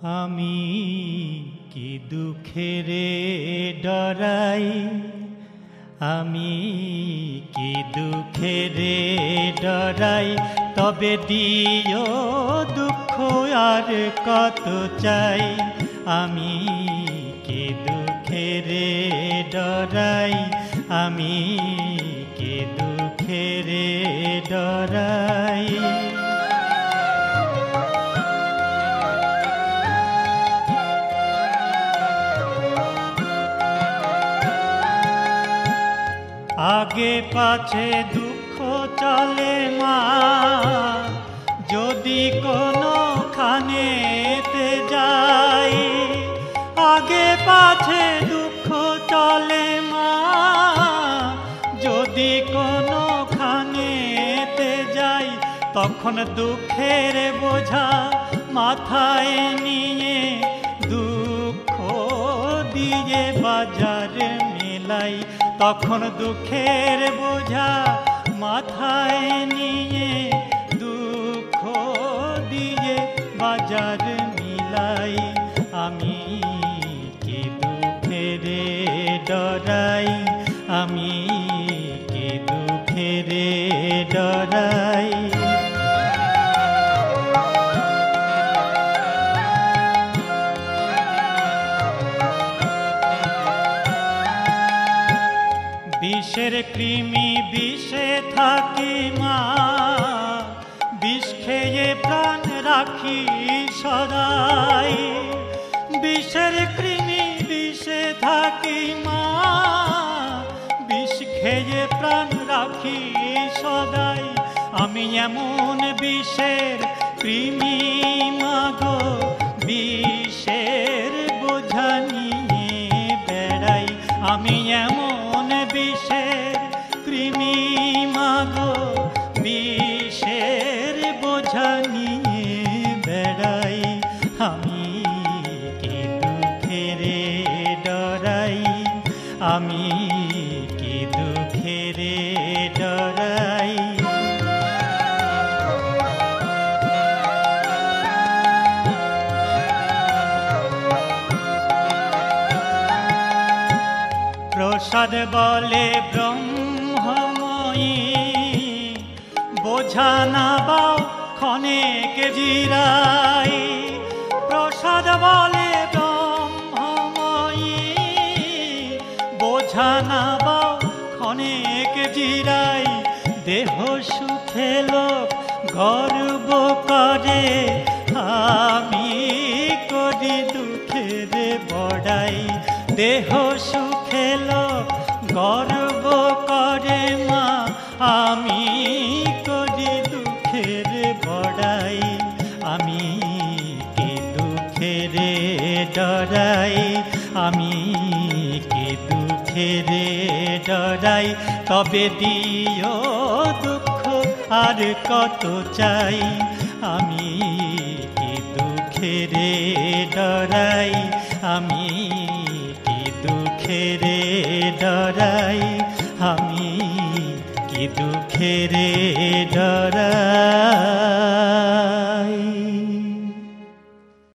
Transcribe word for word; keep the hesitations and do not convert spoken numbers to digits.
আমি কি দুঃখেরে ডরাই, আমি কি দুঃখেরে ডরাই, তবে দিও দুঃখ আর কত চাই। আমি কি দুঃখেরে ডরাই, আমি কি দুঃখেরে ডরাই। আগে পাছে দুঃখ চলে মা, যদি কোনো খানেতে যাই। আগে পাছে দুঃখ চলে মা, যদি কোনো খানেতে যাই। তখন দুঃখের বোঝা মাথায় নিয়ে দুঃখ দিয়ে বাজার মেলাই। তখন দুঃখের বোঝা মাথায় নিয়ে দুঃখ দিয়ে বাজার মিলাই। আমি কি দুঃখেরে ডরাই, আমি কি দুঃখেরে ডরাই। বিষের কৃমি বিষে থাকি মা, বিষ খেয়ে প্রাণ রাখি সদাই। বিষের কৃমি বিষে থাকি মা, বিষ খেয়ে প্রাণ রাখি সদাই। আমি এমন বিষের কৃমি মাগো, বিষের বোঝা নিয়ে বেড়াই। আমি এমন বিষের কৃমি মাগো, বিষের বোঝা নিয়ে বেড়াই। আমি কি দুঃখেরে ডরাই, আমি কি দুঃখেরে ডরাই। প্রসাদ বলে ব্রহ্মময়ী, বোঝা না বাও ক্ষণেক জিরাই। প্রসাদ বলে ব্রহ্মময়ী, বোঝা না বাও ক্ষণেক জিরাই। দেহ সুখে লোক গর্ব করে, আমি করি দুঃখের বড়াই। দেহ সুখে লোক গর্ব করে মা, আমি করি দুঃখের বড়াই। আমি কি দুঃখেরে ডরাই, আমি কি দুঃখেরে ডরাই। তবে দিও দুঃখ আর কত চাই। আমি কি দুঃখেরে ডরাই, আমি কি দুঃখেরে ডরাই, আমি কি দুঃখেরে ডরাই।